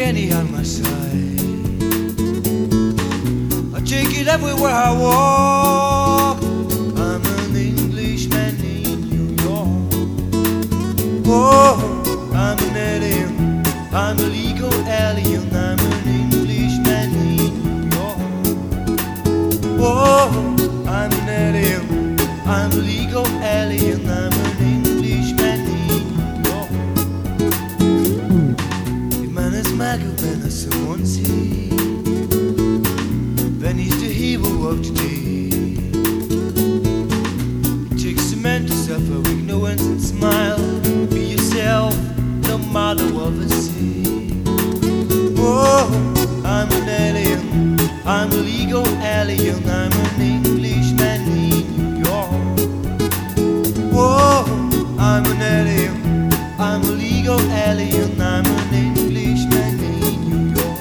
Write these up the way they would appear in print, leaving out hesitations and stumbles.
penny on my side. I take it everywhere I walk. I'm an Englishman in New York. Oh, I'm an alien, I'm a legal alien. I'm an Englishman in New York. Oh, I'm an alien, I'm a legal alien. I'm an Englishman in New York. If man is Michael, then as someone see, then he's the hero of today. It takes a man to suffer ignorance and smile. Be yourself, no matter what they say. Oh, I'm an alien, I'm a legal alien. I'm an Englishman in New York. Oh, I'm an alien, I'm a legal alien. I'm an Englishman in New York.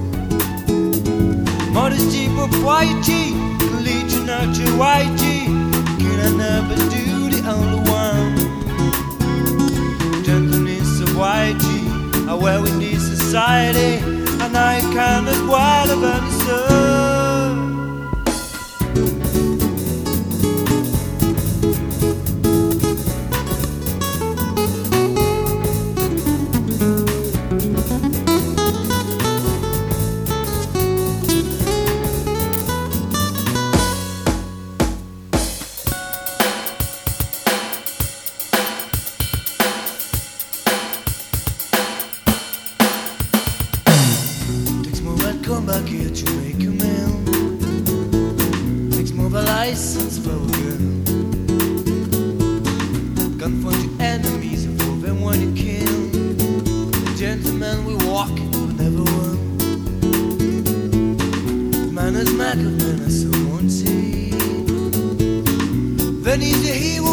Modesty, propriety, religion, notoriety, can I never do the only one? Gentleness, sobriety, I wear in this society, and I cannot wild of any sun. Come back here to make a meal. Takes more of a license for a girl. Confront your enemies and for them when you kill. Gentlemen, we walk, we never run. Man is Michael, man as someone say. Then he's the hero